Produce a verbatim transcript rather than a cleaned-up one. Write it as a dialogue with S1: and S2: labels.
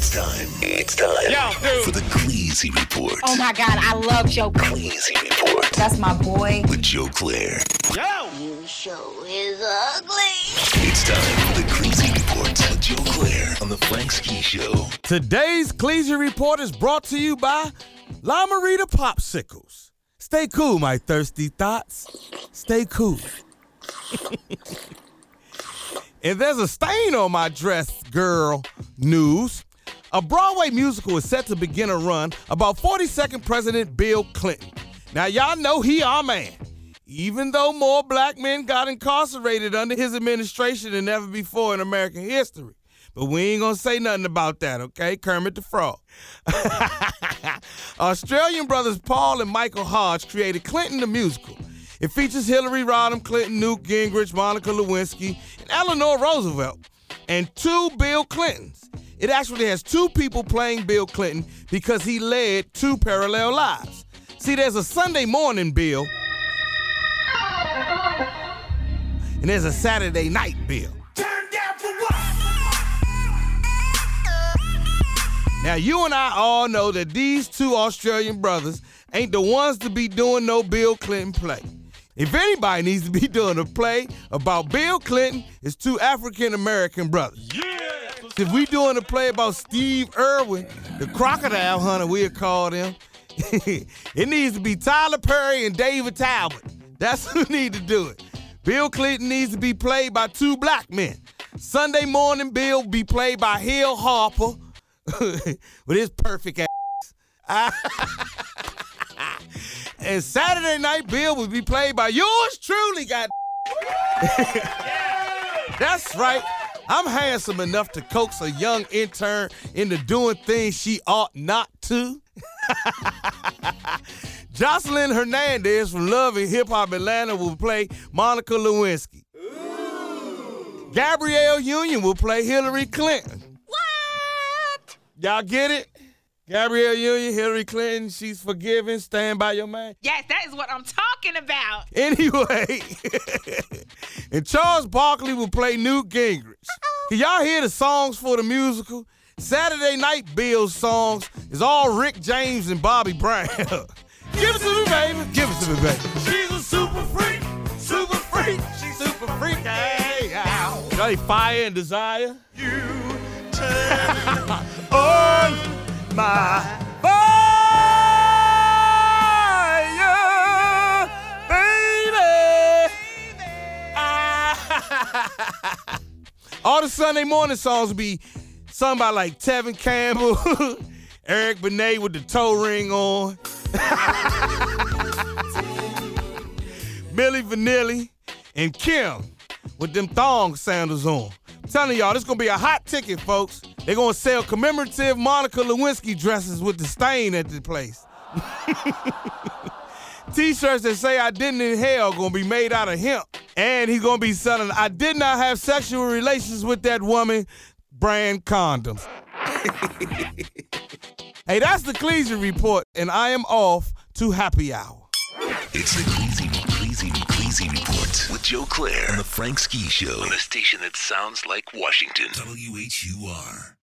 S1: It's time. It's time
S2: Yo, dude.
S1: for the Cleasy Report.
S3: Oh my God, I love Joe.
S1: Cleasy Report
S3: That's my boy.
S1: with Joe Claire.
S2: Yo!
S3: You show is ugly.
S1: It's time for the Cleasy Report with Joe Claire on the Frank Ski Show.
S4: Today's Cleasy Report is brought to you by La Marita Popsicles. Stay cool, my thirsty thoughts. Stay cool. And there's a stain on my dress, girl. News. A Broadway musical is set to begin a run about forty-second President Bill Clinton. Now, y'all know he our man. Even though more black men got incarcerated under his administration than ever before in American history. But we ain't gonna say nothing about that, okay? Kermit the Frog. Australian brothers Paul and Michael Hodge created Clinton the Musical. It features Hillary Rodham Clinton, Newt Gingrich, Monica Lewinsky, and Eleanor Roosevelt, and two Bill Clintons. It actually has two people playing Bill Clinton because he led two parallel lives. See, there's a Sunday morning Bill, and there's a Saturday night Bill. Now, you and I all know that these two Australian brothers ain't the ones to be doing no Bill Clinton play. If anybody needs to be doing a play about Bill Clinton, it's two African-American brothers.
S2: Yeah!
S4: If we doing a play about Steve Irwin, the crocodile hunter we'll call him, it needs to be Tyler Perry and David Talbot. That's who need to do it. Bill Clinton needs to be played by two black men. Sunday morning Bill be played by Hill Harper with his perfect ass. And Saturday night Bill would be played by yours truly, god. That's right. I'm handsome enough to coax a young intern into doing things she ought not to. Jocelyn Hernandez from Love and Hip Hop Atlanta will play Monica Lewinsky. Ooh. Gabrielle Union will play Hillary Clinton.
S3: What?
S4: Y'all get it? Gabrielle Union, Hillary Clinton, she's forgiven, stand by your man.
S5: Yes, that is what I'm talking about.
S4: Anyway, and Charles Barkley will play Newt Gingrich. Can y'all hear the songs for the musical? Saturday Night Bill's songs is all Rick James and Bobby Brown. Give it to me, baby. Give it to me, baby. She's a super freak, super freak. She's super freak. Hey, ow. Got any fire and desire? You turn on my fire, baby. Ah. All the Sunday morning songs will be sung by like Tevin Campbell, Eric Benet with the toe ring on, Milli Vanilli, and Kim with them thong sandals on. I'm telling y'all, this is going to be a hot ticket, folks. They're going to sell commemorative Monica Lewinsky dresses with the stain at the place. T-shirts that say I didn't inhale going to be made out of hemp. And he's going to be selling I did not have sexual relations with that woman brand condoms. Hey, that's the Cleasy Report, and I am off to happy hour.
S1: It's the Cleasy, Cleasy, Cleasy Report with Joe Claire on the Frank Ski Show on the station that sounds like Washington. W H U R.